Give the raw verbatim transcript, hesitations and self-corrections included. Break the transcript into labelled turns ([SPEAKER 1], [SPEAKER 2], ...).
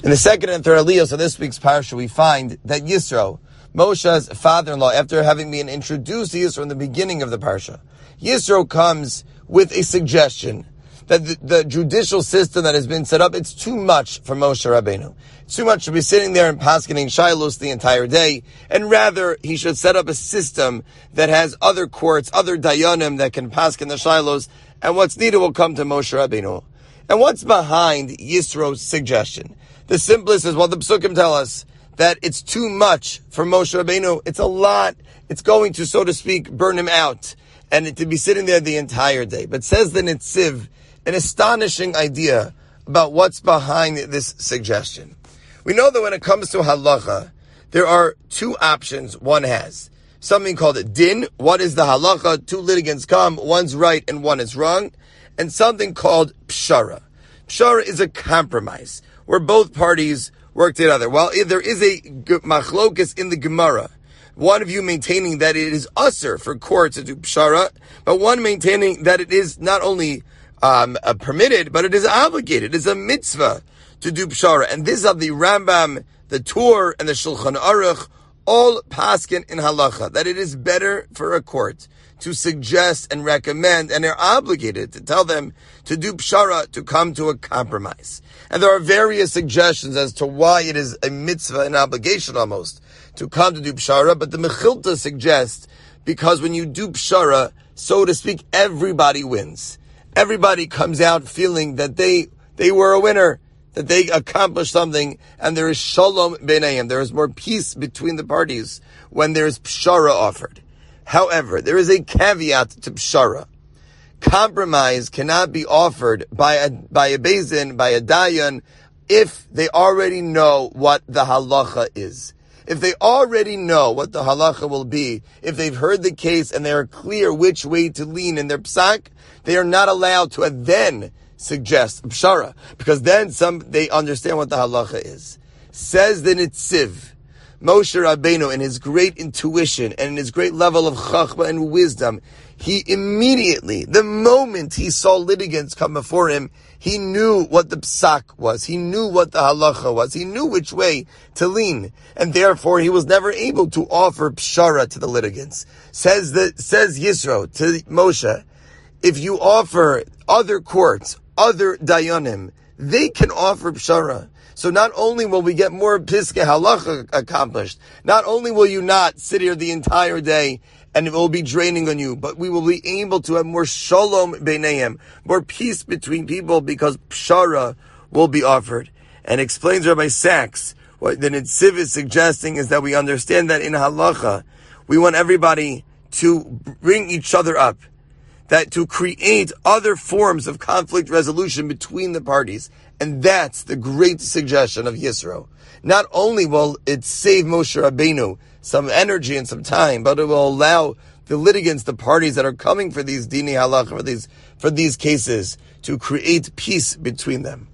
[SPEAKER 1] In the second and third aliyos of this week's parsha, we find that Yisro, Moshe's father-in-law, after having been introduced to Yisro in the beginning of the parsha, Yisro comes with a suggestion that the, the judicial system that has been set up, it's too much for Moshe Rabbeinu. It's too much to be sitting there and paskening shilos the entire day, and rather he should set up a system that has other courts, other dayanim that can pasken the shilos, and what's needed will come to Moshe Rabbeinu. And what's behind Yisro's suggestion? The simplest is, well, the Psukim tell us that it's too much for Moshe Rabbeinu. It's a lot. It's going to, so to speak, burn him out, and to be sitting there the entire day. But says the Nitziv, an astonishing idea about what's behind this suggestion. We know that when it comes to halacha, there are two options one has. Something called din. What is the halacha? Two litigants come, one's right and one is wrong. And something called pshara. Pshara is a compromise where both parties work together. Well, if there is a machlokas in the Gemara, one of you maintaining that it is usher for court to do pshara, but one maintaining that it is not only um, uh, permitted, but it is obligated. It is a mitzvah to do pshara. And this of the Rambam, the Tur, and the Shulchan Aruch, all paskin in halacha, that it is better for a court to suggest and recommend, and they're obligated to tell them to do pshara, to come to a compromise. And there are various suggestions as to why it is a mitzvah, an obligation almost, to come to do pshara, but the Mechilta suggests, because when you do pshara, so to speak, everybody wins. Everybody comes out feeling that they they were a winner, that they accomplished something, and there is shalom beinayim, there is more peace between the parties when there is pshara offered. However, there is a caveat to pshara. Compromise cannot be offered by a by a bezin, by a dayan, if they already know what the halacha is. If they already know what the halacha will be, if they've heard the case and they are clear which way to lean in their psak, they are not allowed to then suggest pshara, because then some they understand what the halacha is. Says the Nitziv, Moshe Rabbeinu, in his great intuition and in his great level of chachma and wisdom, he immediately, the moment he saw litigants come before him, he knew what the psak was. He knew what the halacha was. He knew which way to lean. And therefore, he was never able to offer pshara to the litigants. Says the, says Yisro to Moshe, if you offer other courts, other dayanim, they can offer pshara. So not only will we get more piskei halacha accomplished, not only will you not sit here the entire day and it will be draining on you, but we will be able to have more shalom beinayim, more peace between people, because pshara will be offered. And explains Rabbi Sachs, what the Nitziv is suggesting is that we understand that in halacha, we want everybody to bring each other up, that to create other forms of conflict resolution between the parties. And that's the great suggestion of Yisro. Not only will it save Moshe Rabbeinu some energy and some time, but it will allow the litigants, the parties that are coming for these dini halacha, for these, for these cases, to create peace between them.